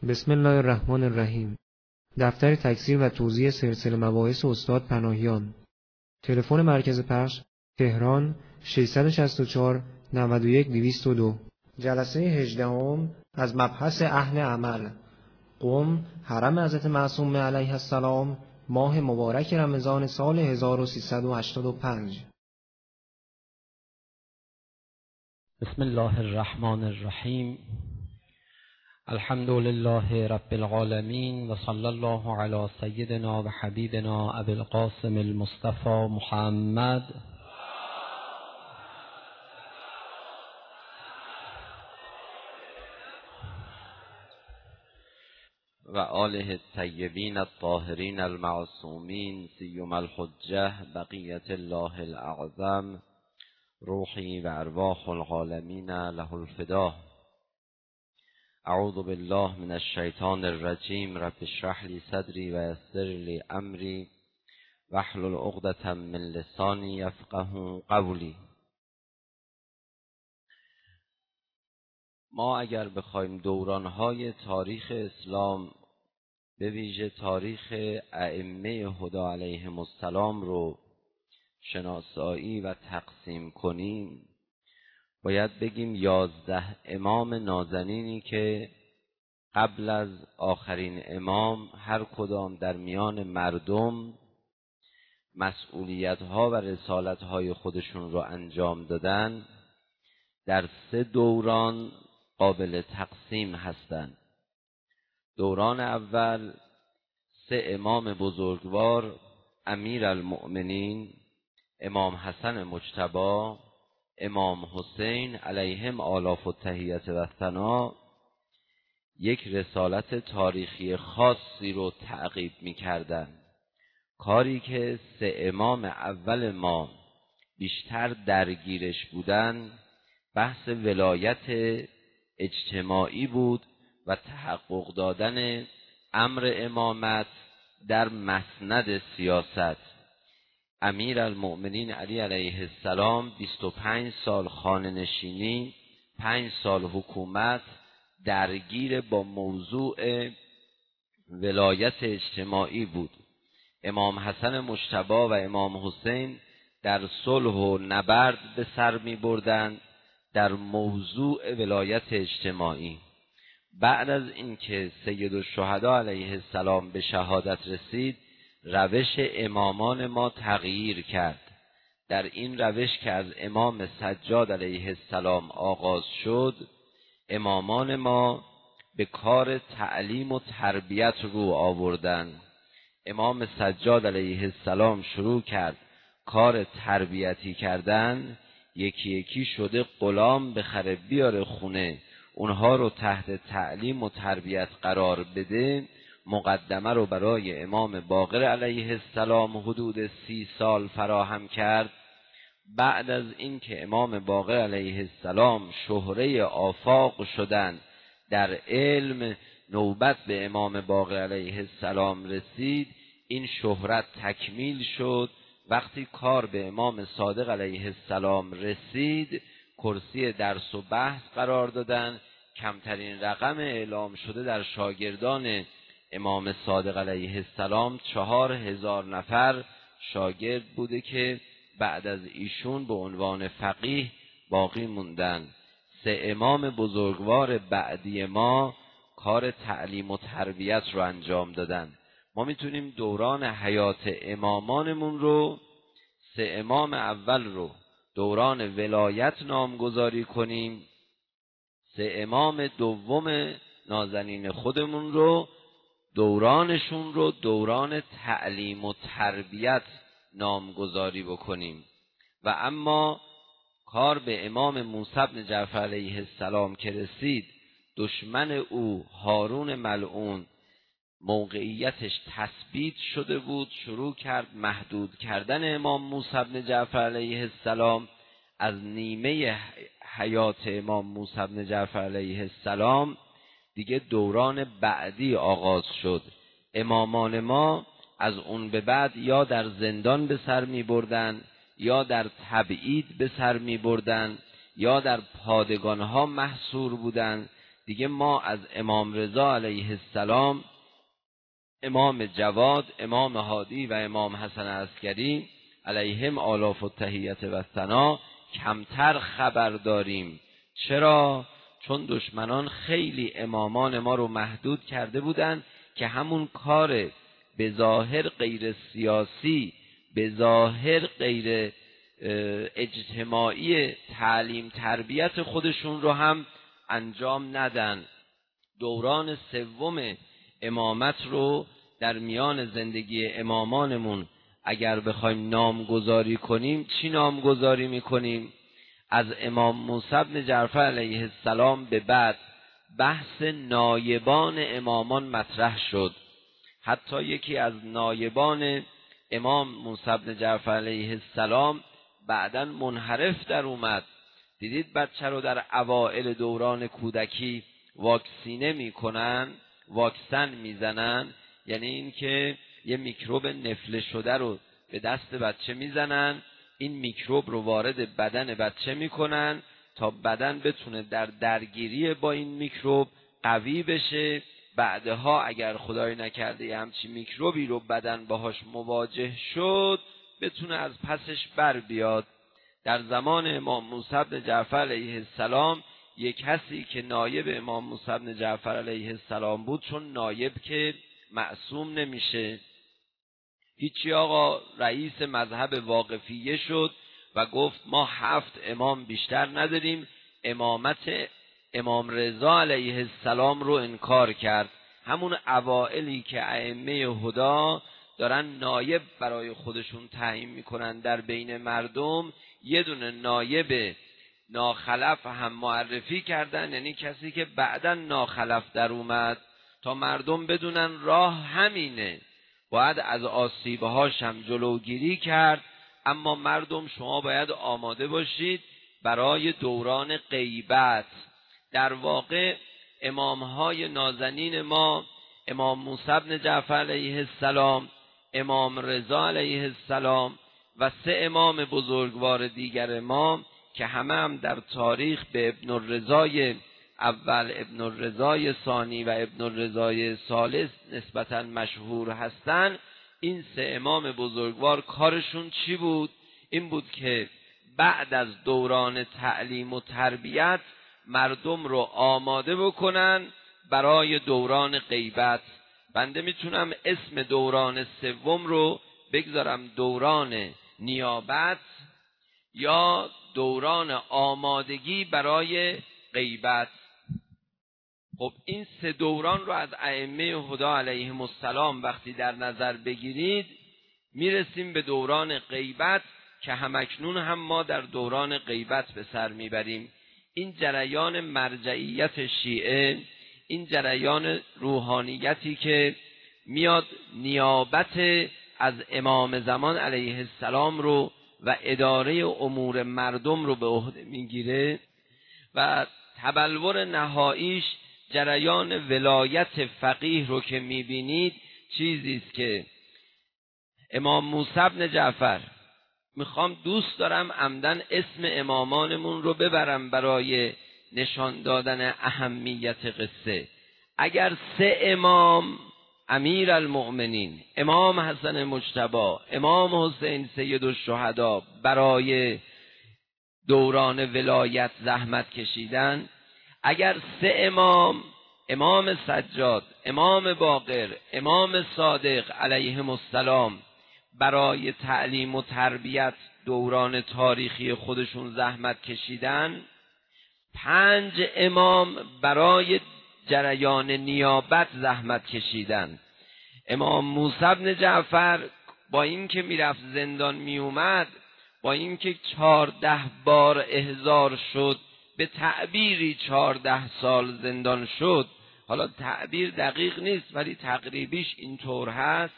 بسم الله الرحمن الرحیم. دفتر تکثیر و توزیع سلسله مباحث استاد پناهیان. تلفن مرکز پخش تهران 664 91 202. جلسه 18 از مبحث اهل عمل. قم، حرم حضرت معصومه علیه السلام، ماه مبارک رمضان سال 1385. بسم الله الرحمن الرحیم. الحمد لله رب العالمین و صلی الله علی سیدنا و حبیبنا ابی القاسم المصطفى محمد و آله الطیبین الطاهرین المعصومین سیما الحجه بقیت الله الاعظم روحی و ارواح العالمین له الفدا. اعوذ بالله من الشیطان الرجیم. رب اشرح لی صدری و یسر لی امری واحلل عقدة من لسانی یفقهوا قولی. ما اگر بخوایم دورانهای تاریخ اسلام به ویژه تاریخ ائمه هدی علیهم السلام رو شناسایی و تقسیم کنیم، باید بگیم 11 امام نازنینی که قبل از آخرین امام هر کدام در میان مردم مسئولیت‌ها و رسالت‌های خودشون رو انجام دادن، در 3 دوران قابل تقسیم هستند. دوران اول 3 امام بزرگوار، امیرالمؤمنین امام حسن مجتبی، امام حسین علیهم آلاف التحیة و الثنا، یک رسالت تاریخی خاصی رو تعقیب می‌کردند. کاری که 3 امام اول ما بیشتر درگیرش بودن بحث ولایت اجتماعی بود و تحقق دادن امر امامت در مسند سیاست. امیرالمؤمنین علی علیه السلام 25 سال خانه نشینی، 5 سال حکومت، درگیر با موضوع ولایت اجتماعی بود. امام حسن مجتبی و امام حسین در صلح و نبرد به سر می بردند در موضوع ولایت اجتماعی. بعد از اینکه سید الشهدا علیه السلام به شهادت رسید، روش امامان ما تغییر کرد. در این روش که از امام سجاد علیه السلام آغاز شد، امامان ما به کار تعلیم و تربیت رو آوردند. امام سجاد علیه السلام شروع کرد کار تربیتی کردن، یکی یکی شده غلام بخره بیاره خونه، اونها رو تحت تعلیم و تربیت قرار بده. مقدمه رو برای امام باقر علیه السلام حدود 30 سال فراهم کرد. بعد از این که امام باقر علیه السلام شهره آفاق شدند در علم، نوبت به امام باقر علیه السلام رسید. این شهرت تکمیل شد. وقتی کار به امام صادق علیه السلام رسید، کرسی درس و بحث قرار دادن. کمترین رقم اعلام شده در شاگردان امام صادق علیه السلام 4000 نفر شاگرد بوده که بعد از ایشون به عنوان فقیه باقی موندن. 3 امام بزرگوار بعدی ما کار تعلیم و تربیت رو انجام دادن. ما میتونیم دوران حیات امامانمون رو 3 امام اول رو دوران ولایت نامگذاری کنیم، 3 امام دوم نازنین خودمون رو دورانشون رو دوران تعلیم و تربیت نامگذاری بکنیم. و اما کار به امام موسی بن جعفر علیه السلام که رسید، دشمن او هارون ملعون موقعیتش تثبیت شده بود، شروع کرد محدود کردن امام موسی بن جعفر علیه السلام. از نیمه حیات امام موسی بن جعفر علیه السلام دیگه دوران بعدی آغاز شد. امامان ما از اون به بعد یا در زندان به سر می بردن، یا در تبعید به سر می بردن، یا در پادگانها محصور بودن. دیگه ما از امام رضا علیه السلام، امام جواد، امام هادی و امام حسن عسکری علیهم آلاف التحیت و ثنا کمتر خبر داریم. چرا؟ چون دشمنان خیلی امامان ما رو محدود کرده بودن که همون کار به ظاهر غیر سیاسی، به ظاهر غیر اجتماعی تعلیم تربیت خودشون رو هم انجام ندن. دوران سوم امامت رو در میان زندگی امامانمون اگر بخوایم نامگذاری کنیم، چی نامگذاری میکنیم؟ از امام موسی بن جعفر علیه السلام به بعد بحث نایبان امامان مطرح شد. حتی یکی از نایبان امام موسی بن جعفر علیه السلام بعداً منحرف در اومد. دیدید بچه رو در اوائل دوران کودکی واکسینه میکنن، واکسن میزنن، یعنی این که یه میکروب نفله شده رو به دست بچه میزنن، این میکروب رو وارد بدن بچه میکنن تا بدن بتونه در درگیری با این میکروب قوی بشه. بعدها اگر خدای نکرده یه همچین میکروبی رو بدن باهاش مواجه شد بتونه از پسش بر بیاد. در زمان امام موسی بن جعفر علیه السلام یک کسی که نایب امام موسی بن جعفر علیه السلام بود، چون نایب که معصوم نمیشه، هیچی آقا رئیس مذهب واقفیه شد و گفت ما 7 امام بیشتر نداریم. امامت امام رضا علیه السلام رو انکار کرد. همون اوائلی که ائمه هدا دارن نایب برای خودشون تعیین میکنن در بین مردم، یه دونه نایب ناخلف هم معرفی کردن، یعنی کسی که بعداً ناخلف در اومد، تا مردم بدونن راه همینه، باید از آسیبهاش هم جلوگیری کرد. اما مردم شما باید آماده باشید برای دوران غیبت. در واقع امامهای نازنین ما، امام موسی بن جعفر علیه السلام، امام رضا علیه السلام و 3 امام بزرگوار دیگر ما که همه هم در تاریخ به ابن الرضای اول، ابن الرضای ثانی و ابن الرضای ثالث نسبتاً مشهور هستند، این 3 امام بزرگوار کارشون چی بود؟ این بود که بعد از دوران تعلیم و تربیت مردم رو آماده بکنن برای دوران غیبت. بنده میتونم اسم دوران سوم رو بگذارم دوران نیابت یا دوران آمادگی برای غیبت. خب این 3 دوران رو از ائمه هدا علیهم السلام وقتی در نظر بگیرید میرسیم به دوران غیبت که همکنون هم ما در دوران غیبت به سر میبریم. این جریان مرجعیت شیعه، این جریان روحانیتی که میاد نیابت از امام زمان علیه السلام رو و اداره امور مردم رو به عهده میگیره و تبلور نهاییش جریان ولایت فقیه رو که میبینید چیزی است که امام موسی بن جعفر، میخوام دوست دارم عمدن اسم امامانمون رو ببرم برای نشان دادن اهمیت قصه. اگر 3 امام، امیر المؤمنین، امام حسن مجتبی، امام حسین سید الشهدا برای دوران ولایت زحمت کشیدن، اگر 3 امام، امام سجاد، امام باقر، امام صادق علیهم السلام برای تعلیم و تربیت دوران تاریخی خودشون زحمت کشیدن، 5 امام برای جریان نیابت زحمت کشیدن. امام موسی بن جعفر با اینکه میرفت زندان میومد، با اینکه 14 بار احضار شد، به تعبیری 14 سال زندان شد، حالا تعبیر دقیق نیست ولی تقریبیش اینطور هست.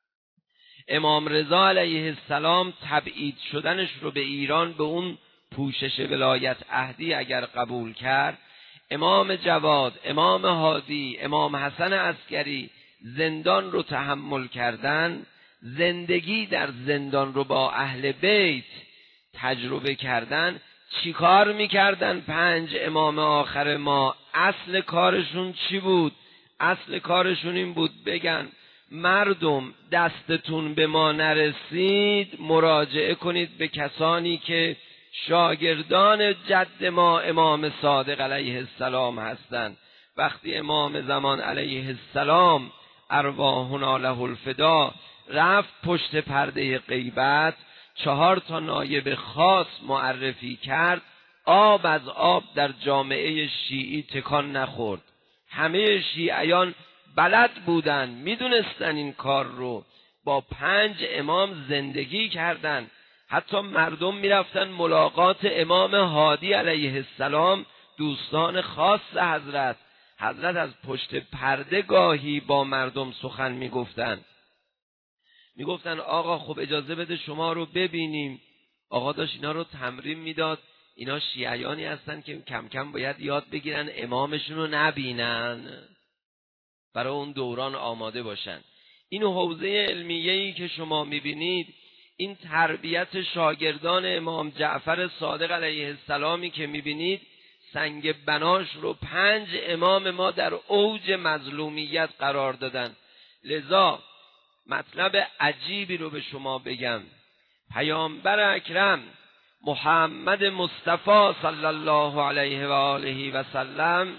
امام رضا علیه السلام تبعید شدنش رو به ایران به اون پوشش ولایت عهدی اگر قبول کرد، امام جواد، امام هادی، امام حسن عسکری زندان رو تحمل کردن، زندگی در زندان رو با اهل بیت تجربه کردن، چیکار میکردن 5 امام آخر ما؟ اصل کارشون چی بود؟ اصل کارشون این بود بگن مردم دستتون به ما نرسید، مراجعه کنید به کسانی که شاگردان جد ما امام صادق علیه السلام هستند. وقتی امام زمان علیه السلام ارواحنا له الفدا رفت پشت پرده غیبت، 4 نایب خاص معرفی کرد، آب از آب در جامعه شیعی تکان نخورد. همه شیعیان بلد بودن، میدونستن این کار رو، با 5 امام زندگی کردن. حتی مردم میرفتن ملاقات امام هادی علیه السلام، دوستان خاص حضرت از پشت پرده گاهی با مردم سخن میگفتن. میگفتن آقا خب اجازه بده شما رو ببینیم. آقا داشت اینا رو تمرین میداد، اینا شیعیانی هستن که کم کم باید یاد بگیرن امامشون رو نبینن، برای اون دوران آماده باشن. این حوزه علمیه‌ای که شما میبینید، این تربیت شاگردان امام جعفر صادق علیه السلامی که میبینید، سنگ بناش رو 5 امام ما در اوج مظلومیت قرار دادن. لذا مطلب عجیبی رو به شما بگم، پیامبر اکرم محمد مصطفی صلی الله علیه و آله و سلم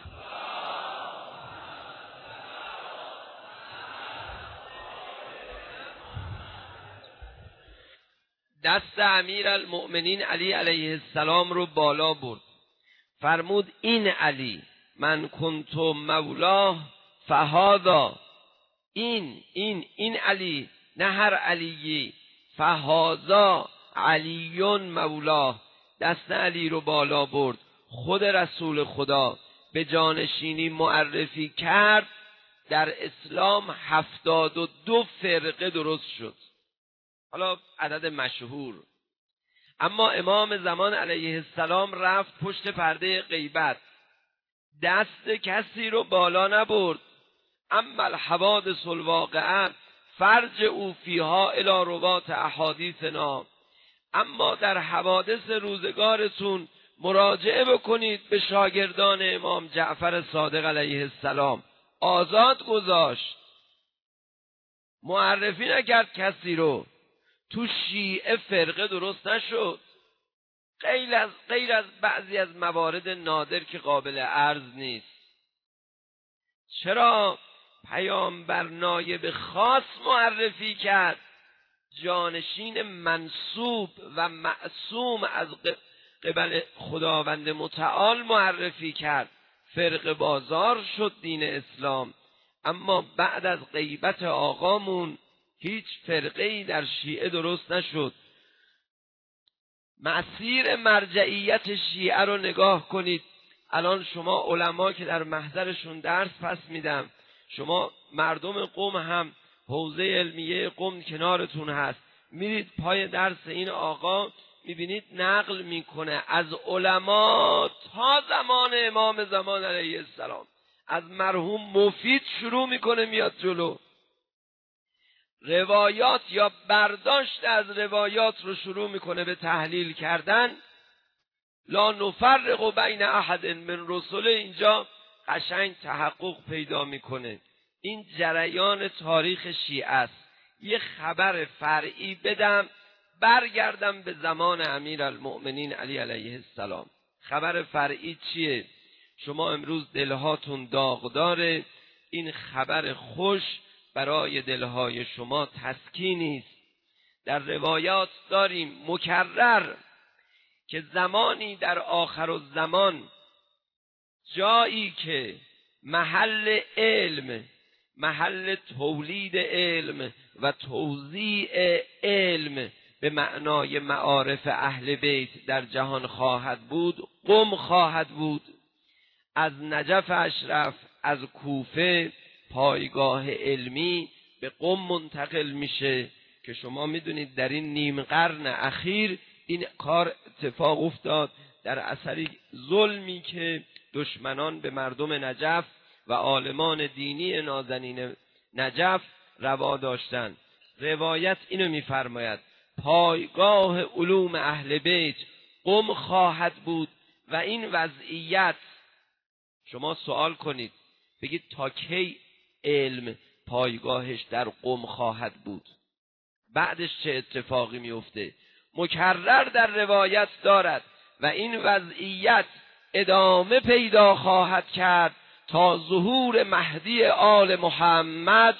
دست امیرالمؤمنین علی علیه السلام رو بالا برد، فرمود این علی من کنت مولاه فهذا، این علی، نه هر علیی، فهذا علی مولاه. دست علی رو بالا برد، خود رسول خدا به جانشینی معرفی کرد. در اسلام 72 فرقه درست شد، حالا عدد مشهور. اما امام زمان علیه السلام رفت پشت پرده غیبت، دست کسی رو بالا نبرد. اما الحوادث الواقعه فرج او فیها الی روات احادیثنا، اما در حوادث روزگارتون مراجعه بکنید به شاگردان امام جعفر صادق علیه السلام. آزاد گذاشت، معرفی نکرد کسی رو. تو شیعه فرقه درست نشد، غیر از بعضی از موارد نادر که قابل عرض نیست. چرا؟ پیامبر نایب خاص معرفی کرد، جانشین منصوب و معصوم از قبل خداوند متعال معرفی کرد. فرق بازار شد دین اسلام. اما بعد از غیبت آقامون هیچ فرقه‌ای در شیعه درست نشد. مسیر مرجعیت شیعه رو نگاه کنید. الان شما علما که در محضرشون درس پس میدم، شما مردم قم هم حوزه علمیه قم کنارتون هست، میرید پای درس این آقا، میبینید نقل میکنه از علما تا زمان امام زمان علیه السلام، از مرحوم مفید شروع میکنه میاد جلو. روایات یا برداشت از روایات رو شروع میکنه به تحلیل کردن. لا نفرق بین احد من رسل، اینجا قشنگ تحقق پیدا میکنه. این جریان تاریخ شیعه است. یه خبر فرعی بدم، برگردم به زمان امیرالمؤمنین علی علیه السلام. خبر فرعی چیه؟ شما امروز دلهاتون داغداره، این خبر خوش برای دلهای شما تسکینی است. در روایات داریم مکرر که زمانی در آخر الزمان، جایی که محل علم، محل تولید علم و توزیع علم به معنای معارف اهل بیت در جهان خواهد بود، قم خواهد بود. از نجف اشرف، از کوفه، پایگاه علمی به قم منتقل میشه که شما میدونید در این نیم قرن اخیر این کار اتفاق افتاد در اثر ظلمی که دشمنان به مردم نجف و عالمان دینی نازنین نجف روا داشتند. روایت اینو میفرماید: پایگاه علوم اهل بیت قم خواهد بود و این وضعیت، شما سوال کنید بگید تا کی علم پایگاهش در قم خواهد بود؟ بعدش چه اتفاقی میفته؟ مکرر در روایت دارد و این وضعیت ادامه پیدا خواهد کرد تا ظهور مهدی آل محمد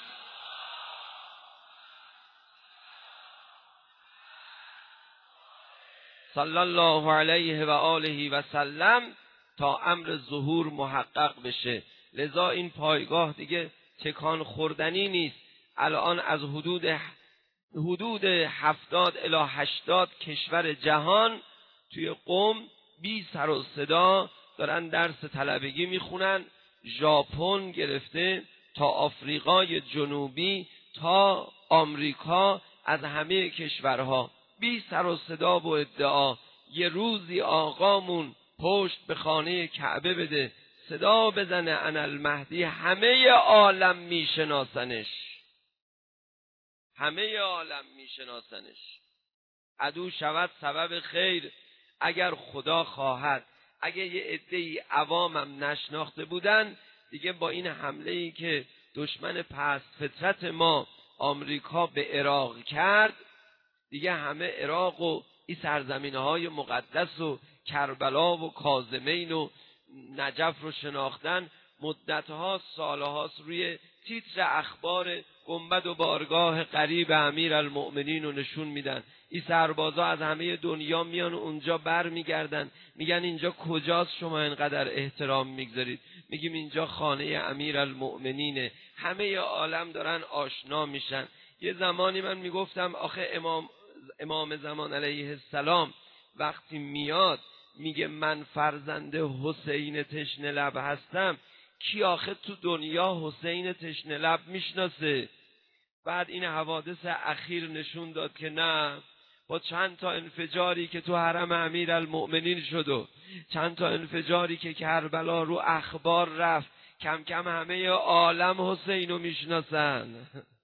صلی الله علیه و آله و سلم، تا امر ظهور محقق بشه. لذا این پایگاه دیگه تکان خوردنی نیست. الان از حدود 70 الی 80 کشور جهان توی قم بی سر و صدا دارن درس طلبگی میخونن، ژاپن گرفته تا آفریقای جنوبی تا آمریکا، از همه کشورها بی سر و صدا و ادعا. یه روزی آقامون پشت به خانه کعبه بده، صدا بزنه انا المهدی، همه عالم میشناسنش، همه عالم میشناسنش. عدو شود سبب خیر اگر خدا خواهد. اگه یه عده‌ای عوامم نشناخته بودن دیگه، با این حمله‌ای که دشمن پست فطرت ما آمریکا به عراق کرد، دیگه همه عراق و این سرزمین‌های مقدس و کربلا و کاظمین و نجف رو شناختن. مدتها سالهاست روی تیتر اخبار گنبد و بارگاه قریب امیرالمؤمنین رو نشون میدن. این سربازا از همه دنیا میان اونجا بر میگردن، میگن اینجا کجاست شما اینقدر احترام میگذارید؟ میگیم اینجا خانه امیرالمؤمنینه. همه عالم دارن آشنا میشن. یه زمانی من میگفتم آخه امام زمان علیه السلام وقتی میاد میگه من فرزند حسین تشنه لب هستم، کی آخه تو دنیا حسین تشنه لب میشناسه؟ بعد این حوادث اخیر نشون داد که نه، با چند تا انفجاری که تو حرم امیرالمؤمنین شد و چند تا انفجاری که کربلا رو اخبار رفت، کم کم همه عالم حسین رو میشناسن.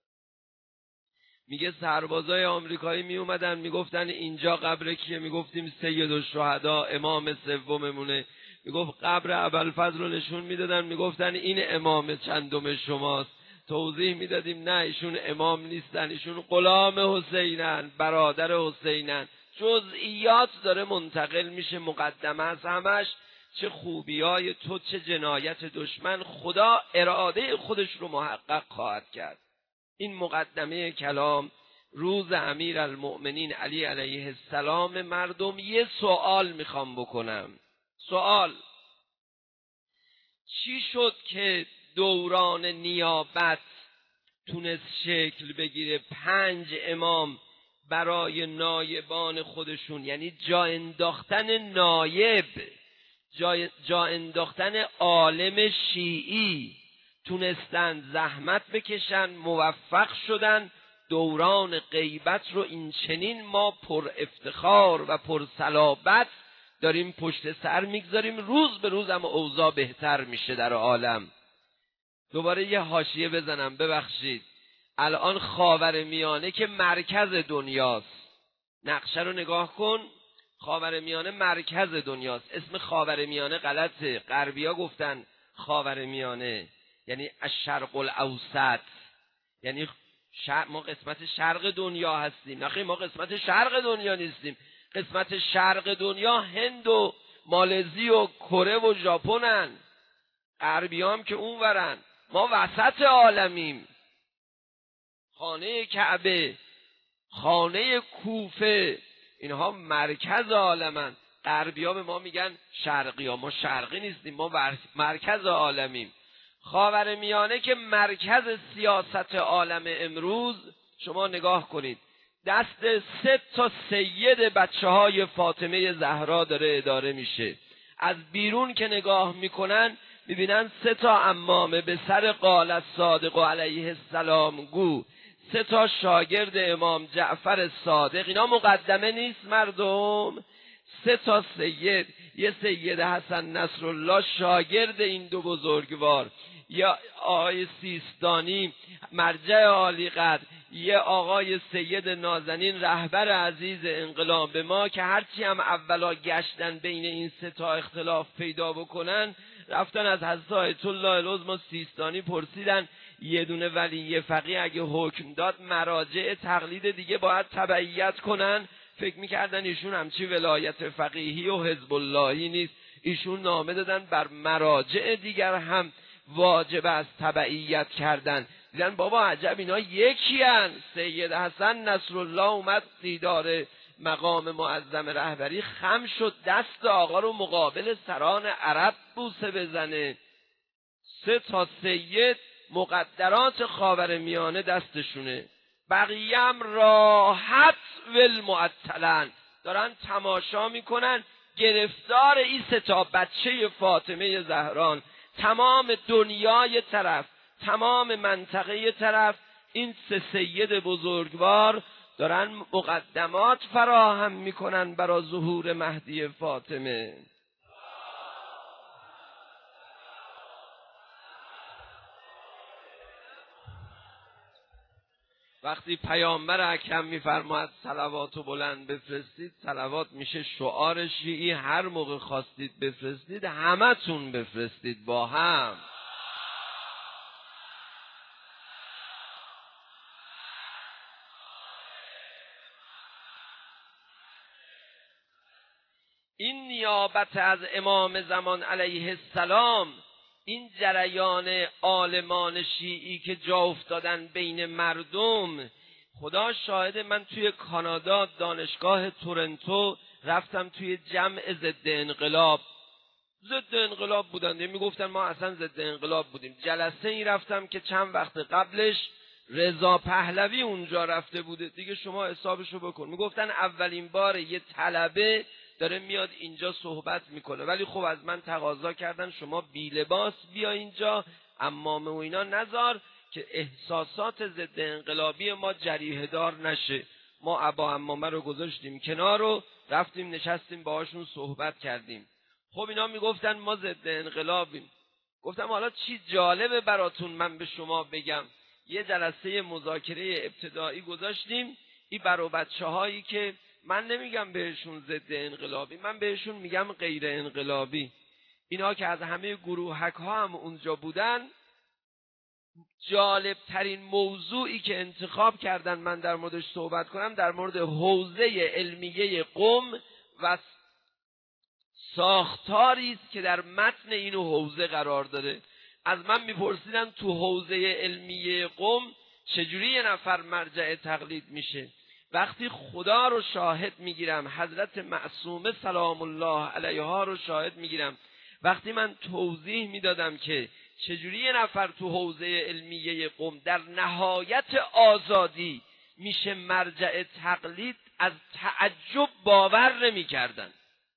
میگه سربازای آمریکایی می اومدن میگفتن اینجا قبر کیه؟ میگفتیم سید الشهدا امام سوممونه. میگفت قبر ابوالفضل رو نشون میدادن، میگفتن این امام چندم شماست. توضیح میدادیم نه ایشون امام نیستن، ایشون غلام حسینن، برادر حسینن. جزئیات داره منتقل میشه، مقدمه از همش. چه خوبیای تو، چه جنایت دشمن، خدا اراده خودش رو محقق خواهد کرد. این مقدمه کلام. روز امیرالمؤمنین علی علیه السلام، مردم یه سوال میخوام بکنم. سوال: چی شد که دوران نیابت تونست شکل بگیره؟ 5 امام برای نایبان خودشون، یعنی جا انداختن نایب، جا انداختن عالم شیعی، تونستن زحمت بکشن، موفق شدن. دوران غیبت رو این چنین ما پر افتخار و پر صلابت داریم پشت سر میگذاریم. روز به روز هم اوضاع بهتر میشه در عالم. دوباره یه حاشیه بزنم، ببخشید. الان خاورمیانه که مرکز دنیاست، نقشه رو نگاه کن، خاورمیانه مرکز دنیاست. اسم خاورمیانه غلطه، غربیا گفتن خاورمیانه یعنی الشرق الاوسط، یعنی ما قسمت شرق دنیا هستیم. نخیر، ما قسمت شرق دنیا نیستیم. قسمت شرق دنیا هند و مالزی و کره و ژاپنن. غربیا هم که اون ورن، ما وسط عالمیم. خانه کعبه، خانه کوفه، اینها مرکز عالمن. غربیا به ما میگن شرقی ها، ما شرقی نیستیم، ما مرکز عالمیم. خاورمیانه که مرکز سیاست عالم امروز، شما نگاه کنید، دست 3 تا سید بچه های فاطمه زهرا داره اداره میشه. از بیرون که نگاه میکنن میبینن 3 تا امامه به سر قال الصادق علیه السلام گو، 3 تا شاگرد امام جعفر صادق. اینا مقدمه نیست مردم؟ 3 تا سید، یه سید حسن نصرالله شاگرد این 2 بزرگوار، یا آقای سیستانی مرجع عالی قدر، یه آقای سید نازنین رهبر عزیز انقلاب ما که هرچی هم اولا گشتن بین این سه تا اختلاف پیدا بکنن، رفتن از حضرت آیت الله العظمی سیستانی پرسیدن یه دونه ولی فقیه اگه حکم داد مراجع تقلید دیگه باید تبعیت کنن؟ فکر میکردن ایشون همچی ولایت فقیهی و حزب اللهی نیست. ایشون نامه دادن بر مراجع دیگر هم واجب است تبعیت کردن. دیدن بابا عجب اینا یکی هن. سید حسن نصرالله اومد دیدار مقام معظم رهبری، خم شد دست آقا رو مقابل سران عرب بوسه بزنه. 3 تا سید مقدرات خاورمیانه دستشونه، بقیه هم راحت ولمعطلن دارن تماشا میکنن. گرفتار این 3 تا بچه فاطمه زهران، تمام دنیای طرف، تمام منطقه طرف، این 3 سید بزرگوار دارن مقدمات فراهم میکنن برای ظهور مهدی فاطمه. وقتی پیامبر اکرم میفرماید صلواتو بلند بفرستید، صلوات میشه شعار شیعی. هر موقع خواستید بفرستید همتون بفرستید با هم. این نیابت از امام زمان علیه السلام، این جریان عالمان شیعی که جا افتادن بین مردم، خدا شاهد من توی کانادا دانشگاه تورنتو رفتم توی جمع ضد انقلاب. ضد انقلاب بودن، میگفتن ما اصلا ضد انقلاب بودیم. جلسه ای رفتم که چند وقت قبلش رضا پهلوی اونجا رفته بوده، دیگه شما حسابشو بکن. میگفتن اولین بار یه طلبه داره میاد اینجا صحبت میکنه، ولی خب از من تقاضا کردن شما بی لباس بیا اینجا، عمامه و اینا نذار که احساسات ضد انقلابی ما جریحه دار نشه. ما عبا عمامه رو گذاشتیم کنار رو رفتیم نشستیم باهاشون صحبت کردیم. خب اینا میگفتن ما ضد انقلابیم. گفتم حالا چی جالبه براتون من به شما بگم. یه جلسه مذاکره ابتدایی گذاشتیم، این برای بچه‌هایی که من نمیگم بهشون ضد انقلابی، من بهشون میگم غیر انقلابی. اینا که از همه گروهک ها هم اونجا بودن، جالب ترین موضوعی که انتخاب کردن من در موردش صحبت کنم در مورد حوزه علمیه قم و ساختاری است که در متن این حوزه قرار داره. از من میپرسیدن تو حوزه علمیه قم چجوری یه نفر مرجع تقلید میشه؟ وقتی خدا رو شاهد میگیرم، حضرت معصومه سلام الله علیها رو شاهد میگیرم، وقتی من توضیح میدادم که چجوری یه نفر تو حوزه علمیه قم در نهایت آزادی میشه مرجع تقلید، از تعجب باور نمیکردن.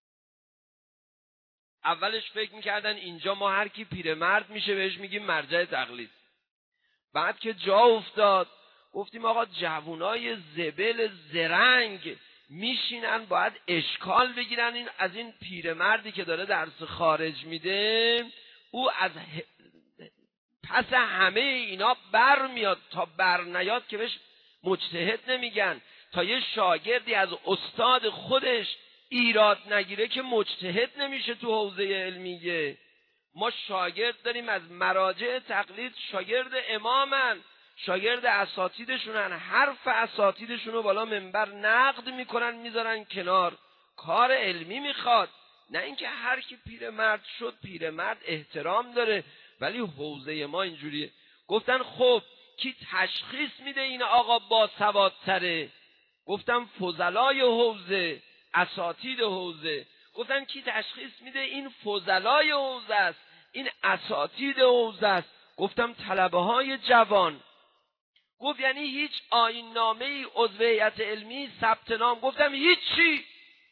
اولش فکر میکردن اینجا ما هر کی پیرمرد میشه بهش میگیم مرجع تقلید. بعد که جا افتاد گفتیم آقا جوونای زبل زرنگ میشینن باید اشکال بگیرن این از این پیرمردی که داره درس خارج میده، او از پس همه اینا بر میاد، تا بر نیاد که بهش مجتهد نمیگن، تا یه شاگردی از استاد خودش ایراد نگیره که مجتهد نمیشه تو حوزه علمیه. ما شاگرد داریم از مراجع تقلید، شاگرد امامن، شاگرد اساتیدشونن، حرف اساتیدشونو بالا منبر نقد میکنن میذارن کنار. کار علمی میخواد، نه اینکه هر کی پیرمرد شد پیرمرد احترام داره. ولی حوزه ما اینجوریه. گفتن خب کی تشخیص میده این آقا با سوادتره؟ گفتم فضلای حوزه، اساتید حوزه. گفتن کی تشخیص میده این فضلای حوزه است، این اساتید حوزه است؟ گفتم طلبه های جوان. گفت یعنی هیچ آیین نامه ای عضو هیئت علمی ثبت نام؟ گفتم هیچی.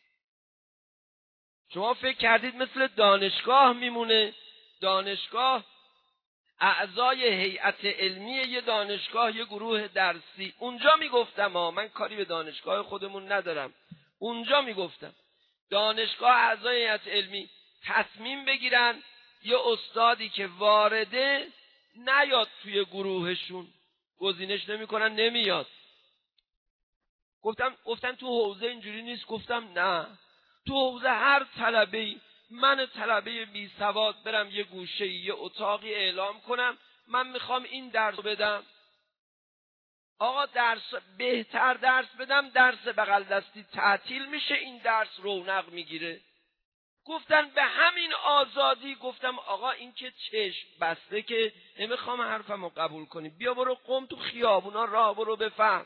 شما فکر کردید مثل دانشگاه میمونه؟ دانشگاه اعضای هیئت علمی یه دانشگاه یه گروه درسی، اونجا میگفتم من کاری به دانشگاه خودمون ندارم، اونجا میگفتم دانشگاه اعضای هیئت علمی تصمیم بگیرن یه استادی که وارده نیاد توی گروهشون. گزینش نمیکنن نمیاد. گفتن تو حوزه اینجوری نیست. گفتم نه، تو حوزه هر طلبه‌ای، من طلبه بی سواد برم یه گوشه یه اتاقی اعلام کنم من میخوام این درس بدم، آقا بهتر درس بدم، درس بغل دستی تعطیل میشه، این درس رونق میگیره. گفتن به همین آزادی. گفتم آقا این که چشم بسته که نمیخوام حرفمو قبول کنی، بیا برو قم تو خیابونا راه برو بفهم.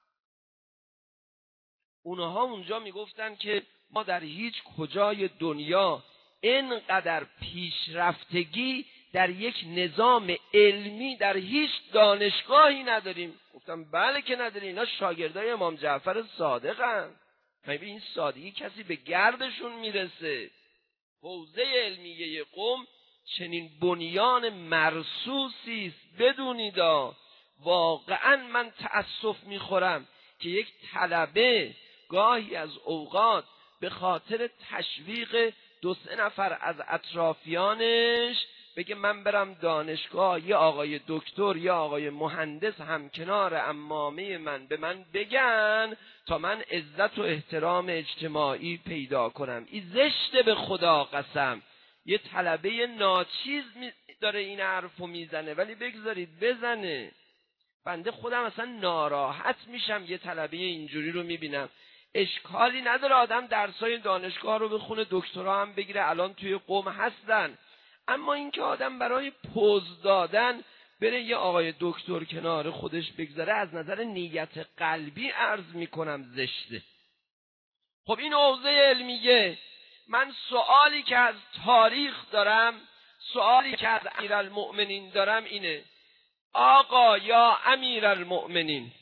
اونها اونجا میگفتن که ما در هیچ کجای دنیا اینقدر پیشرفتگی در یک نظام علمی در هیچ دانشگاهی نداریم. گفتم بله که نداری، اینا شاگردای امام جعفر صادقن. این سادگی کسی به گردشون میرسه. حوزه علمیه قم چنین بنیان مرصوصی است. بدونید واقعا من تأسف میخورم که یک طلبه گاهی از اوقات به خاطر تشویق 2-3 نفر از اطرافیانش بگه من برم دانشگاه، یه آقای دکتر یا آقای مهندس همکنار عمامه من به من بگن تا من عزت و احترام اجتماعی پیدا کنم. این زشته به خدا قسم. یه طلبه ناچیز داره این حرفو میزنه، ولی بگذارید بزنه. بنده خودم اصلا ناراحت میشم یه طلبه اینجوری رو میبینم. اشکالی نداره آدم درسای دانشگاه رو بخونه، دکترا هم بگیره، الان توی قم هستن. اما اینکه آدم برای پوز دادن بره یه آقای دکتر کنار خودش بگذاره، از نظر نیت قلبی عرض میکنم زشته. خب این حوزه علمیه. من سوالی که از تاریخ دارم، سوالی که از امیرالمؤمنین دارم اینه: آقا یا امیرالمؤمنین،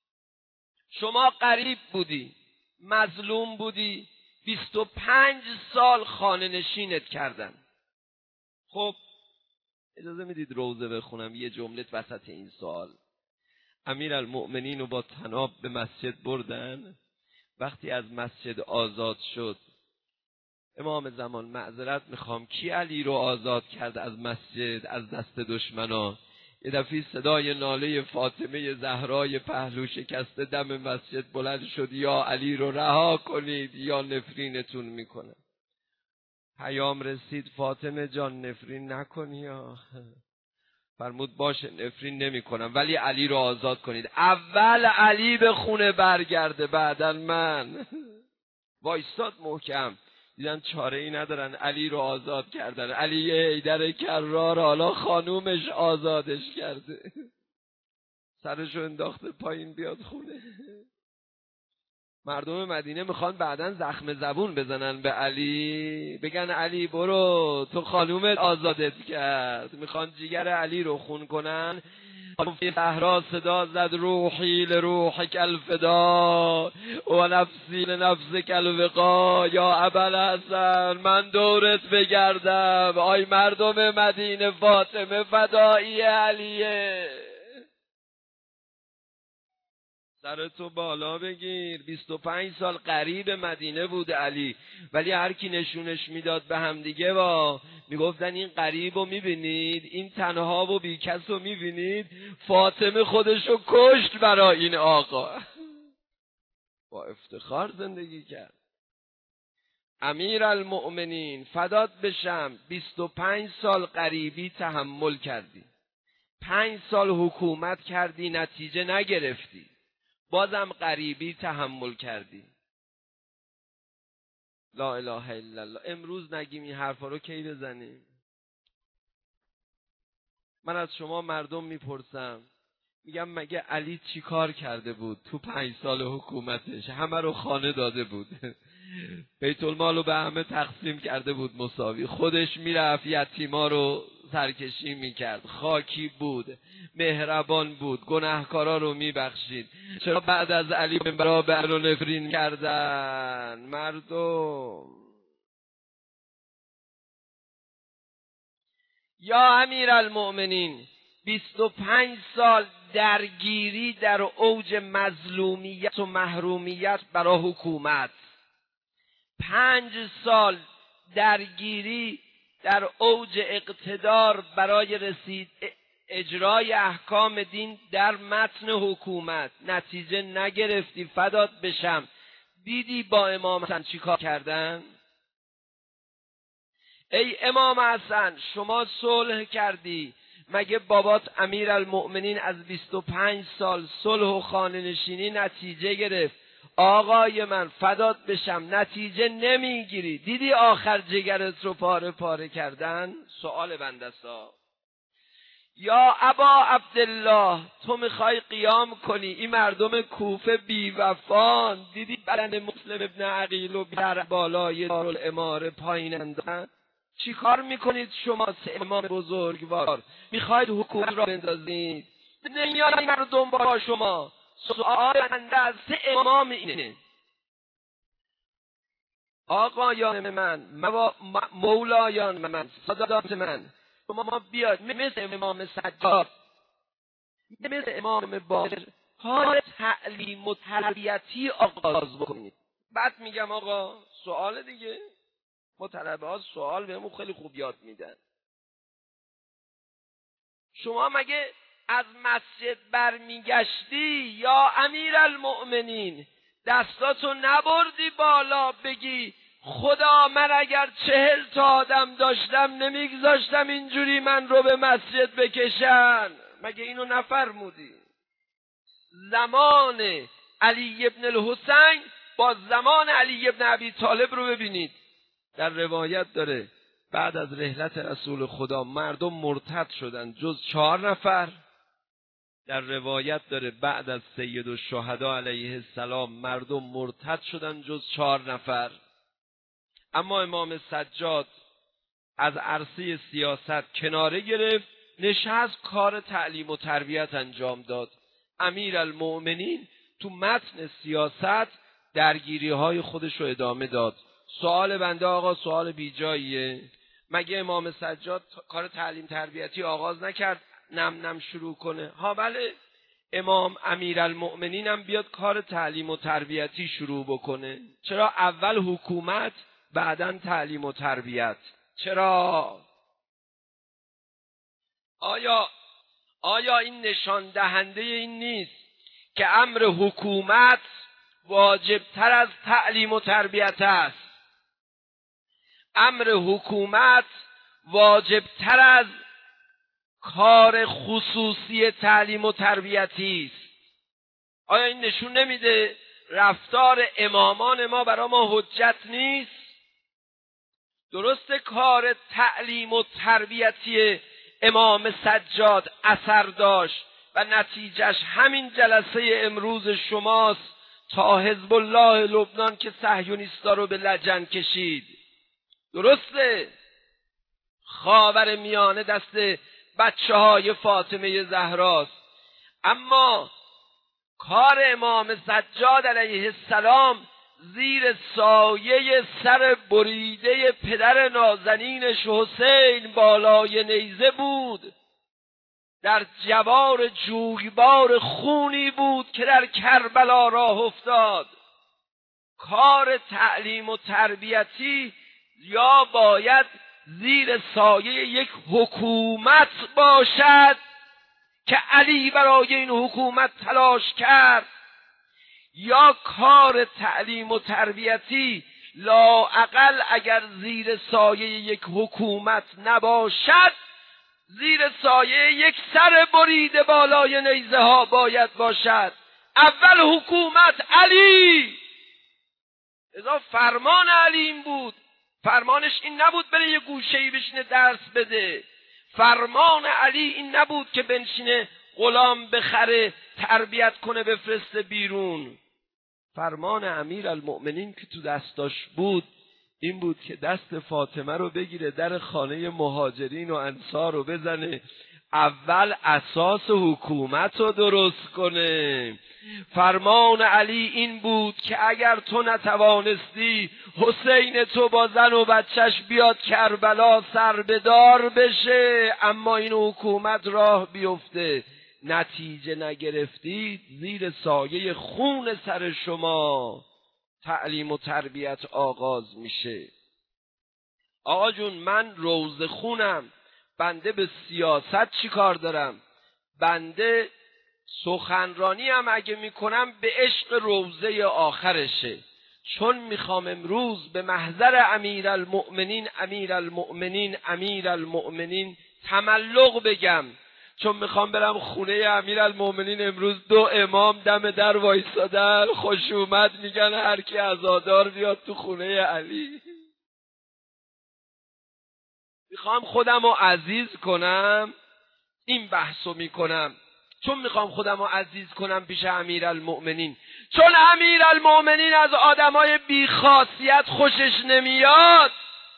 شما غریب بودی، مظلوم بودی، 25 سال خانه نشینت کردن. خب اجازه میدید روزه بخونم یه جمله وسط این سوال. امیرالمؤمنین رو با طناب به مسجد بردن. وقتی از مسجد آزاد شد، امام زمان معذرت میخوام، کی علی رو آزاد کرد از مسجد از دست دشمنا؟ یه دفعه صدای ناله فاطمه زهرای پهلو شکسته دم مسجد بلند شد: یا علی رو رها کنید یا نفرینتون میکنه. پیام رسید: فاطمه جان نفرین نکنی یا. فرمود باشه نفرین نمی کنم، ولی علی رو آزاد کنید. اول علی به خونه برگرده بعدن من. وایستاد محکم. دیدن چاره ای ندارن، علی رو آزاد کردن. علی حیدر کرار حالا خانومش آزادش کرده، سرشو انداخته پایین بیاد خونه. مردم مدینه میخوان بعدن زخم زبون بزنن به علی، بگن علی برو تو خانومت آزادت کرد. میخوان جیگر علی رو خون کنن. صحرا صدا زد: روحی لروحک الفدا و نفسی لنفسک الوقا. یا ابوالحسن من دورت بگردم، آی مردم مدینه، فاطمه فدایی علیه. سرتو بالا بگیر. 25 سال غریب مدینه بود علی، ولی هر کی نشونش میداد به هم دیگه میگفتن این غریبو میبینید، این تنها و بیکسو میبینید، فاطمه خودشو کشت برای این آقا. با افتخار زندگی کرد. امیرالمؤمنین فدات بشم، 25 سال غریبی تحمل کردی، 5 سال حکومت کردی نتیجه نگرفتی، بازم غریبی تحمل کردی. لا اله الا الله. امروز نگیم این حرفا رو کی بزنیم؟ من از شما مردم میپرسم، میگم مگه علی چی کار کرده بود تو 5 سال حکومتش؟ همه رو خانه داده بود، بیت المال رو به همه تقسیم کرده بود مساوی، خودش میرفت یتیما رو سرکشی میکرد، خاکی بود، مهربان بود، گناهکارا رو میبخشید. چرا بعد از علی برا به رو نفرین کردن مردم؟ یا امیرالمؤمنین، 25 سال درگیری در اوج مظلومیت و محرومیت برای حکومت، 5 سال درگیری در اوج اقتدار برای اجرای احکام دین در متن حکومت نتیجه نگرفتی، فدات بشم. دیدی با امام حسن چی کار کردن؟ ای امام حسن شما صلح کردی، مگه بابات امیرالمؤمنین از 25 سال صلح و خانه نشینی نتیجه گرفت؟ آقای من فدات بشم نتیجه نمیگیری، دیدی آخر جگرت رو پاره پاره کردن؟ سؤال بندسا یا ابا عبدالله، تو میخوای قیام کنی این مردم کوفه بی وفان، دیدی بدن مسلم ابن عقیل و در بالای دارالاماره پایین اندازن؟ چی کار میکنید شما سه امام بزرگوار؟ میخواید حکومت را بندازید؟ نمیاد مردم با شما. سؤال بنده از سه امام اینه. آقایان من، مولایان من، سادات من، شما بیاد مثل امام سجاد، مثل امام باقر کار تعلیم و تربیتی آغاز بکنید. بعد میگم آقا سوال دیگه، طلبه ها سوال بهمون خیلی خوب یاد میدن. شما مگه از مسجد برمیگشتی یا امیرالمؤمنین دستاتو نبردی بالا بگی خدا من اگر 40 تا آدم داشتم نمیگذاشتم اینجوری من رو به مسجد بکشن؟ مگه اینو نفرمودی؟ زمان علی ابن الحسین با زمان علی ابن ابی طالب رو ببینید. در روایت داره بعد از رحلت رسول خدا مردم مرتد شدن جز 4 نفر. در روایت داره بعد از سید الشهدا علیه السلام مردم مرتد شدن جز 4 نفر. اما امام سجاد از عرصه سیاست کناره گرفت، نشست کار تعلیم و تربیت انجام داد. امیرالمؤمنین تو متن سیاست درگیری های خودش رو ادامه داد. سوال بنده آقا سوال بی جاییه، مگه امام سجاد کار تعلیم تربیتی آغاز نکرد نم شروع کنه؟ ها بله، امام امیرالمؤمنین هم بیاد کار تعلیم و تربیتی شروع بکنه. چرا اول حکومت بعداً تعلیم و تربیت؟ چرا؟ آیا این نشان دهنده این نیست که امر حکومت واجبتر از تعلیم و تربیت است؟ امر حکومت واجبتر از کار خصوصی تعلیم و تربیتی است. آیا این نشون نمیده رفتار امامان ما برای ما حجت نیست؟ درست کار تعلیم و تربیتی امام سجاد اثر داشت و نتیجهش همین جلسه امروز شماست تا حزب الله لبنان که صهیونیستا رو به لجن کشید. درسته خاور میانه دست بچه های فاطمه زهراست، اما کار امام سجاد علیه السلام زیر سایه سر بریده پدر نازنینش حسین بالای نیزه بود، در جوار جویبار خونی بود که در کربلا راه افتاد. کار تعلیم و تربیتی یا باید زیر سایه یک حکومت باشد که علی برای این حکومت تلاش کرد، یا کار تعلیم و تربیتی لااقل اگر زیر سایه یک حکومت نباشد زیر سایه یک سر بریده بالای نیزه ها باید باشد. اول حکومت علی، اذا فرمان علی این بود. فرمانش این نبود بره یه گوشه‌ای بشینه درس بده. فرمان علی این نبود که بنشینه غلام بخره تربیت کنه بفرسته بیرون. فرمان امیرالمؤمنین که تو دستاش بود این بود که دست فاطمه رو بگیره در خانه مهاجرین و انصار رو بزنه، اول اساس حکومت رو درست کنه. فرمان علی این بود که اگر تو نتوانستی حسین تو با زن و بچهش بیاد کربلا سربدار بشه، اما این حکومت راه بیفته. نتیجه نگرفتید زیر سایه خون سر شما تعلیم و تربیت آغاز میشه. آقا جون من روز خونم، بنده به سیاست چی کار دارم؟ بنده سخنرانی هم اگه میکنم به عشق روضه آخرشه، چون میخوام امروز به محضر امیرالمؤمنین تملق بگم، چون میخوام برم خونه امیرالمؤمنین. امروز 2 امام دم در وایسادن، خوش اومد میگن هر کی عزادار بیاد تو خونه علی. میخوام خودم رو عزیز کنم، این بحثو میکنم، چون میخوام خودم رو عزیز کنم پیش امیرالمؤمنین، چون امیرالمؤمنین از آدمای بیخاصیت خوشش نمیاد،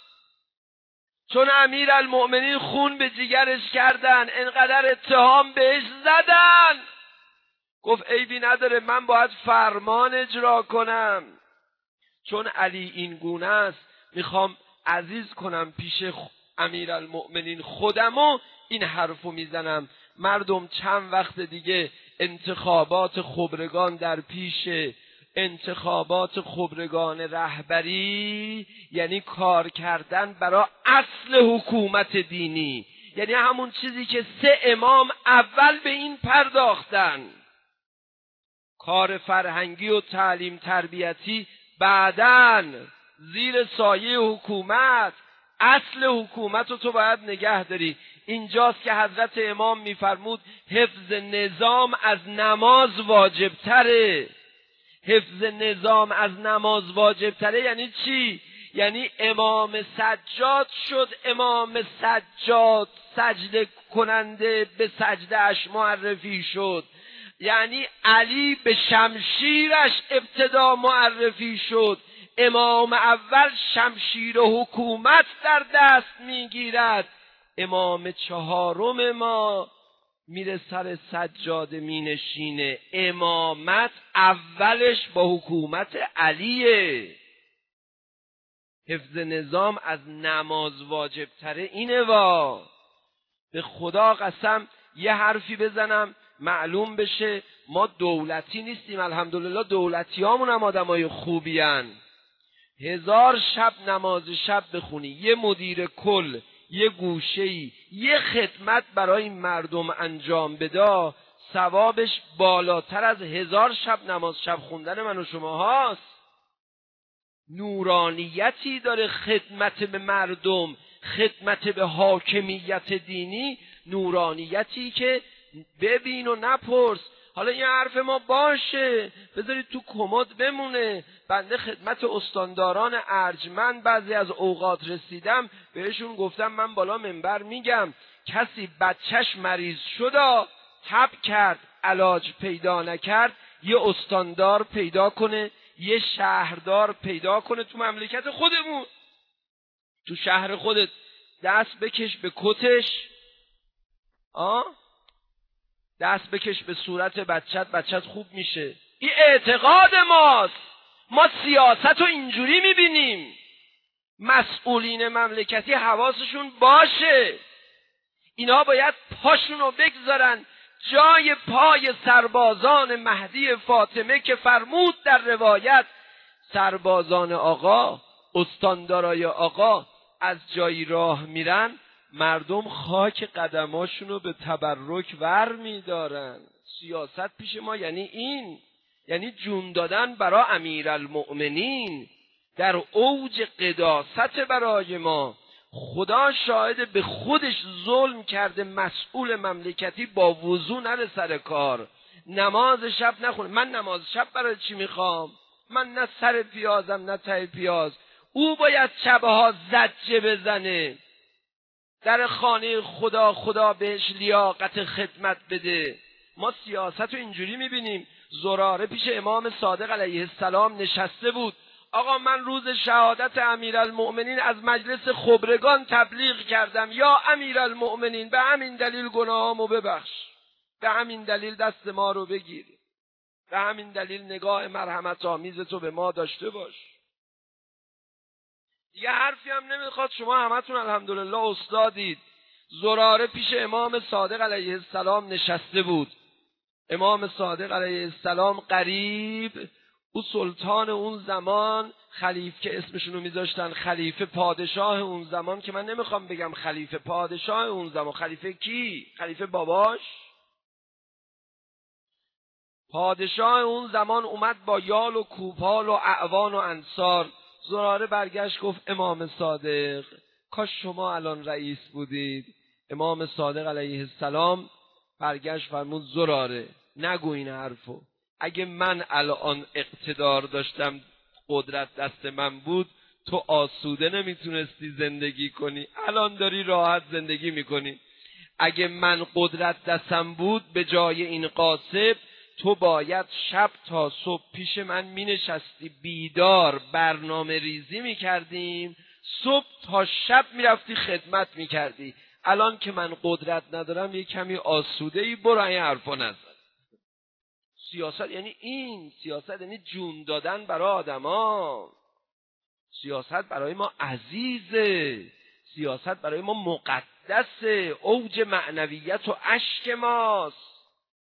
چون امیرالمؤمنین خون به جیگرش کردن، انقدر اتهام بهش زدن، گفت عیبی نداره من باید فرمان اجرا کنم، چون علی این گونه است میخوام عزیز کنم پیش امیرالمؤمنین خودمو، این حرفو میزنم. مردم چند وقت دیگه انتخابات خبرگان در پیشه، انتخابات خبرگان رهبری یعنی کار کردن برای اصل حکومت دینی، یعنی همون چیزی که 3 امام اول به این پرداختن. کار فرهنگی و تعلیم تربیتی بعدن زیر سایه حکومت، اصل حکومت رو تو باید نگه داری. اینجاست که حضرت امام میفرمود حفظ نظام از نماز واجب تره. حفظ نظام از نماز واجب تره یعنی چی؟ یعنی امام سجاد شد، امام سجاد سجده کننده به سجده اش معرفی شد، یعنی علی به شمشیرش ابتدا معرفی شد. امام اول شمشیر حکومت در دست میگیرد، امام 4 ما میره سر سجاده مینشینه. امامت اولش با حکومت علیه. حفظ نظام از نماز واجب تره اینه. به خدا قسم یه حرفی بزنم معلوم بشه ما دولتی نیستیم. الحمدلله دولتی هامون هم آدمای خوبی هن. 1000 شب نماز شب بخونی، یه مدیر کل، یه گوشه‌ای، یه خدمت برای این مردم انجام بده، ثوابش بالاتر از 1000 شب نماز شب خوندن من و شما هاست. نورانیتی داره خدمت به مردم، خدمت به حاکمیت دینی، نورانیتی که ببین و نپرس. حالا این حرف ما باشه بذارید تو کمد بمونه. بنده خدمت استانداران ارجمند بعضی از اوقات رسیدم، بهشون گفتم من بالا منبر میگم کسی بچهش مریض شد، تب کرد، علاج پیدا نکرد، یه استاندار پیدا کنه، یه شهردار پیدا کنه تو مملکت خودمون، تو شهر خودت، دست بکش به کتش، دست بکش به صورت بچت خوب میشه. این اعتقاد ماست. ما سیاست رو اینجوری میبینیم. مسئولین مملکتی حواسشون باشه، اینا باید پاشون رو بگذارن جای پای سربازان مهدی فاطمه که فرمود در روایت سربازان آقا، استاندارای آقا از جایی راه میرن، مردم خاک قدماشون رو به تبرک ور میدارن. سیاست پیش ما یعنی این، یعنی جون دادن برای امیرالمؤمنین در اوج قداست برای ما. خدا شاهد به خودش ظلم کرده، مسئول مملکتی با وضو نره سر کار، نماز شب نخونه. من نماز شب برای چی میخوام؟ من نه سر پیازم نه ته پیاز. او باید شبها زجه بزنه در خانه خدا بهش لیاقت خدمت بده. ما سیاست رو اینجوری میبینیم. زراره پیش امام صادق علیه السلام نشسته بود. آقا من روز شهادت امیرالمؤمنین از مجلس خبرگان تبلیغ کردم، یا امیرالمؤمنین به همین دلیل گناهامو ببخش، به همین دلیل دست ما رو بگیر، به همین دلیل نگاه مرحمت آمیز تو به ما داشته باش. یه حرفی هم نمیخواد، شما همتون الحمدلله استادید. زراره پیش امام صادق علیه السلام نشسته بود. امام صادق علیه السلام قریب، او سلطان اون زمان، خلیفه که اسمشونو میذاشتن خلیفه پادشاه اون زمان، که من نمیخوام بگم خلیفه پادشاه اون زمان. خلیفه کی؟ خلیفه باباش؟ پادشاه اون زمان اومد با یال و کوپال و اعوان و انصار. زراره برگشت گفت امام صادق کاش شما الان رئیس بودید. امام صادق علیه السلام برگشت فرمود زراره نگو این حرفو. اگه من الان اقتدار داشتم، قدرت دست من بود، تو آسوده نمیتونستی زندگی کنی، الان داری راحت زندگی میکنی. اگه من قدرت دستم بود به جای این قاسب، تو باید شب تا صبح پیش من مینشستی، بیدار برنامه ریزی میکردیم، صبح تا شب میرفتی خدمت میکردی. الان که من قدرت ندارم یه کمی آسوده ای، برو این حرفا نزن. سیاست یعنی این، سیاست یعنی جون دادن برای آدما. سیاست برای ما عزیزه، سیاست برای ما مقدسه، اوج معنویت و اشک ماست.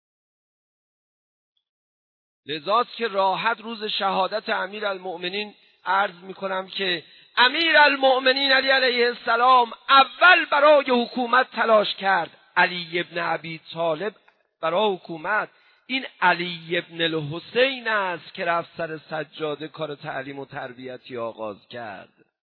لذاست که راحت روز شهادت امیرالمؤمنین عرض میکنم که امیرالمؤمنین علی علیه السلام اول برای حکومت تلاش کرد. علی ابن ابی طالب برای حکومت، این علی ابن الحسین است که رفت سر سجاده کار تعلیم و تربیتی آغاز کرد.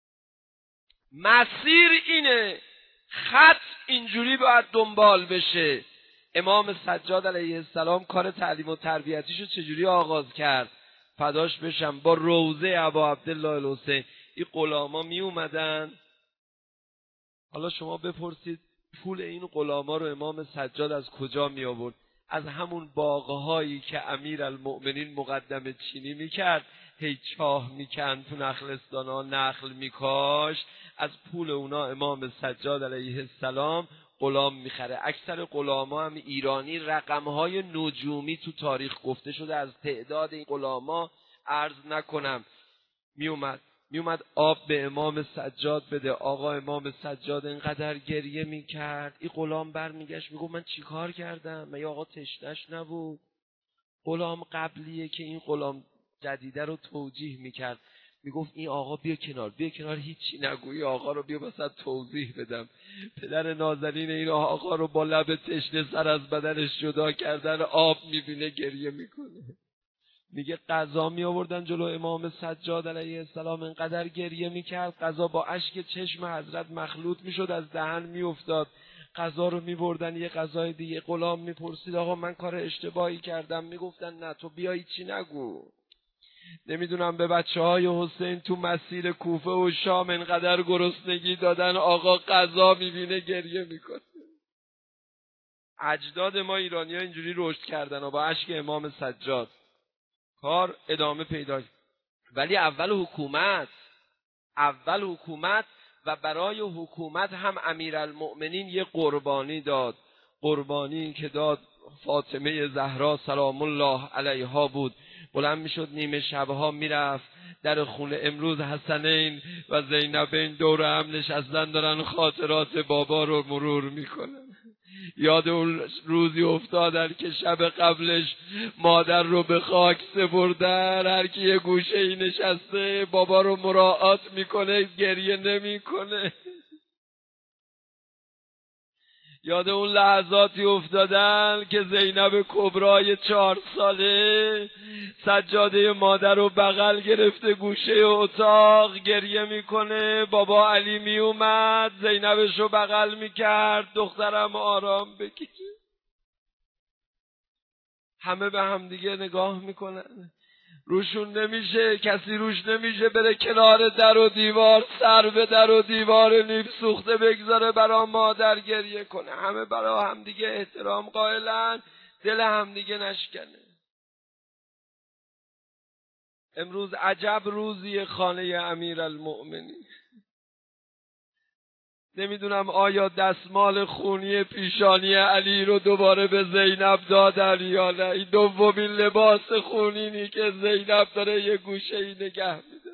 مسیر اینه، خط اینجوری باید دنبال بشه. امام سجاد علیه السلام کار تعلیم و تربیتیشو چجوری آغاز کرد؟ فداش بشم، با روضه ابا عبدالله الحسین. این غلاما می اومدن، حالا شما بپرسید پول این غلاما رو امام سجاد از کجا می آورد؟ از همون باغهایی که امیرالمؤمنین مقدم چینی میکرد، هی چاه میکند تو نخلستانا، نخل میکاشت، از پول اونا امام سجاد علیه السلام غلام میخره. اکثر غلاما هم ایرانی، رقمهای نجومی تو تاریخ گفته شده از تعداد این غلاما عرض نکنم. میومد آب به امام سجاد بده، آقا امام سجاد اینقدر گریه میکرد، این غلام برمیگشت میگفت من چیکار کردم؟ من آقا تشنش نبود. غلام قبلیه که این غلام جدیده رو توجیه میکرد، میگفت این آقا بیا کنار هیچی نگوی، آقا رو بیا مثلا توضیح بدم. پدر نازنین این آقا رو با لب تشنه سر از بدنش جدا کردن، آب میبینه گریه میکنه. میگه قضا می آوردن جلو امام سجاد علیه السلام، انقدر گریه میکرد قضا با اشک چشم حضرت مخلوط میشد، از دهن میافتاد. قضا رو میبردن یه قضای دیگه. غلام میپرسید آقا من کار اشتباهی کردم؟ میگفتن نه تو بیا چی نگو. نمیدونم به بچه‌های حسین تو مسیر کوفه و شام انقدر گرسنگی دادن، آقا قضا میبینه گریه میکنه. اجداد ما ایرانی‌ها اینجوری رشد کردن و با اشک امام سجاد کار ادامه پیدا کرد. ولی اول حکومت و برای حکومت هم امیرالمؤمنین یه قربانی داد. قربانی که داد فاطمه زهرا سلام الله علیها بود. بلند میشد نیمه شبها میرفت در خونه. امروز حسنین و زینبین دور هم نشستن دارن خاطرات بابا رو مرور میکنن. یاد اون روزی افتادن که شب قبلش مادر رو به خاک سپردن، هر کی یه گوشه ای نشسته بابا رو مراعات میکنه، گریه نمیکنه. یاد اون لحظاتی افتادن که زینب کبرای 4 ساله سجاده مادر رو بغل گرفته گوشه اتاق گریه میکنه. بابا علی می اومد زینبش رو بغل میکرد، دخترم آرام بگیر. همه به هم دیگه نگاه میکنن، روشون نمیشه، کسی روش نمیشه بره کنار در و دیوار، سر به در و دیوار نیم سوخته بگذاره برا مادر گریه کنه. همه برا هم دیگه احترام قائلن، دل هم دیگه نشکنه. امروز عجب روزی خانه امیرالمؤمنین. نمیدونم آیا دستمال خونی پیشانی علی رو دوباره به زینب دادن یا نه. این دومین لباس خونینی که زینب داره یه گوشه ای نگه میده.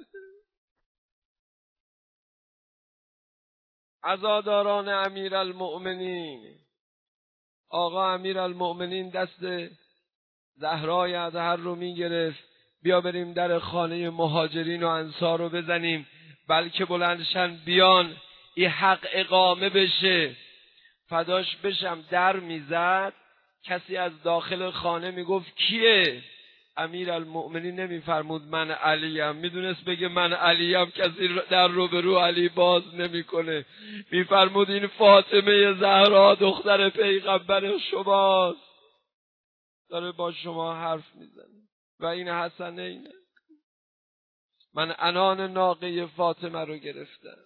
عزاداران امیرالمؤمنین، آقا امیرالمؤمنین دست زهرای اطهر رو میگرفت، بیا بریم در خانه مهاجرین و انصار رو بزنیم، بلکه بلندشن بیان این حق اقامه بشه. فداش بشم در میزد کسی از داخل خانه میگفت کیه؟ امیرالمؤمنین نمیفرمود من علیم، میدونست بگه من علیم کسی در روبرو علی باز نمیکنه، میفرمود این فاطمه زهرا دختر پیغمبر شماست، داره با شما حرف میزنه. و این حسنینه، من عنان ناقه فاطمه رو گرفتم.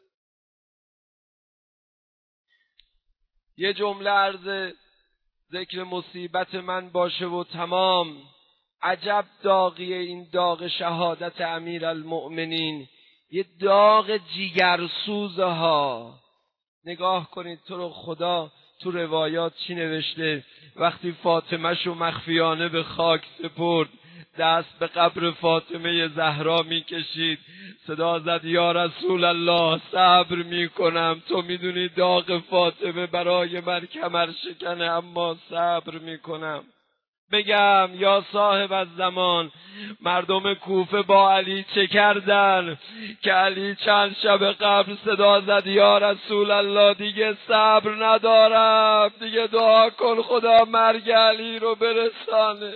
یه جمله عرض ذکر مصیبت من باشه و تمام. عجب داغی این داغ شهادت امیرالمؤمنین، یه داغ جیگرسوز ها. نگاه کنید تو رو خدا تو روایات چی نوشته؟ وقتی فاطمه شو مخفیانه به خاک سپرد، دست به قبر فاطمه زهرا میکشید، صدا زد یا رسول الله صبر میکنم، تو میدونی داغ فاطمه برای من کمر شکنه، اما صبر میکنم. بگم یا صاحب الزمان، مردم کوفه با علی چه کردن که علی چند شب قبل صدا زد یا رسول الله دیگه صبر ندارم، دیگه دعا کن خدا مرگ علی رو برسانه.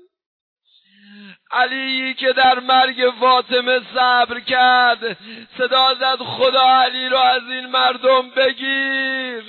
علی که در مرگ فاطمه صبر کرد، صدا زد خدا علی رو از این مردم بگیر.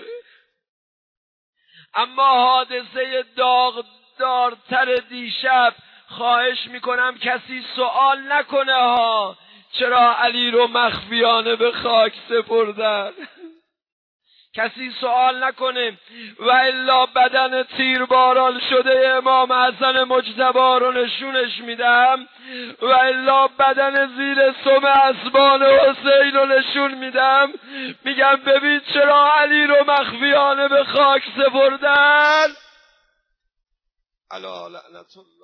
اما حادثه داغدارتر دیشب، خواهش میکنم کسی سوال نکنه ها چرا علی رو مخفیانه به خاک سپردن، کسی سوال نکنه. و الا بدن تیرباران شده امام حسن مجتبی رو نشونش میدم، و الا بدن زیر سم اسبان حسین رو نشون میدم، میگم ببین چرا علی رو مخفیانه به خاک سپردن. الا لعنت الله.